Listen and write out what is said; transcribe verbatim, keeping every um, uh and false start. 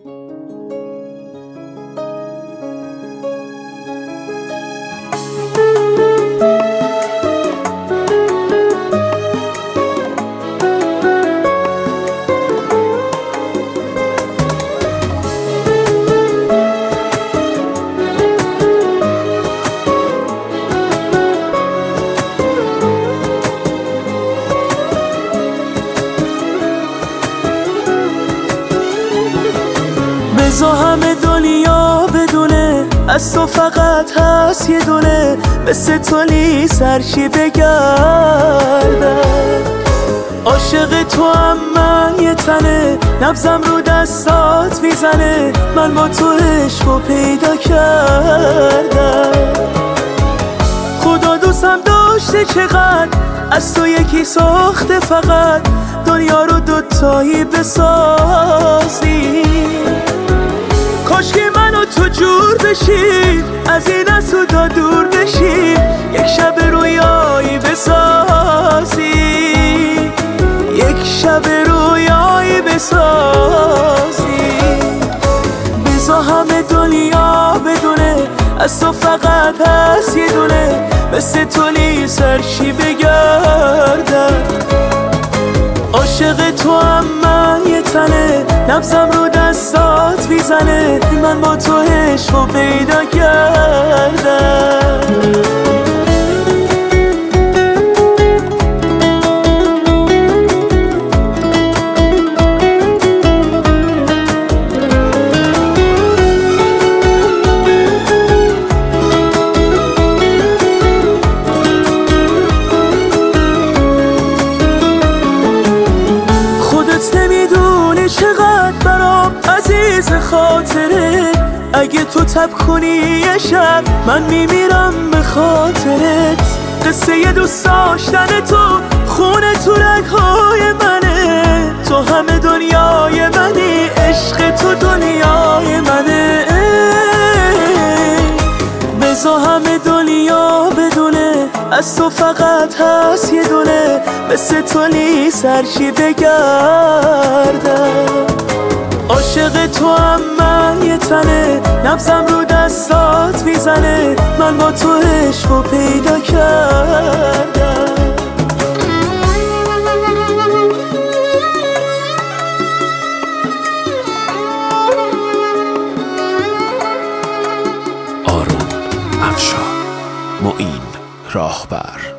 بذار همه دنیا بدونه از تو فقط هست یه دونه، مثل تولی سرشی بگردم. عاشق تو هم من یه تنه، نبزم رو دستات میزنه، من با تو عشقو پیدا کردم. خدا دوستم داشته چقدر، از تو یکی ساخته فقط، دنیا رو دوتایی بسازی. کاش که من و تو جور بشیم، از این اسودا دور بشیم، یک شب رویایی بسازی، یک شب رویایی بسازی. بذار همه دنیا بدونه از تو فقط هست یه دونه، مثل تولی سرشی بگردم. عاشق تو هم من یه تنه، نبزم رو دستات میزنه، من با تو عشقو پیدا کردم. نمیدونی چقدر برام عزیز خاطره، اگه تو تب کنی یه شب من میمیرم به خاطرت. قصه یه دوست داشتن تو خونه تو رگ‌های منه، تو همه دنیای منی، عشق تو دنیای منه. بذار همه دنیا بدونه از تو فقط هست یه دونه، مثل تولی سرشی بگردم. عاشق تو هم من یه تنه، نبزم رو دستات میزنه، من با تو عشقو پیدا کردم. آروم افشار، معین راهبر.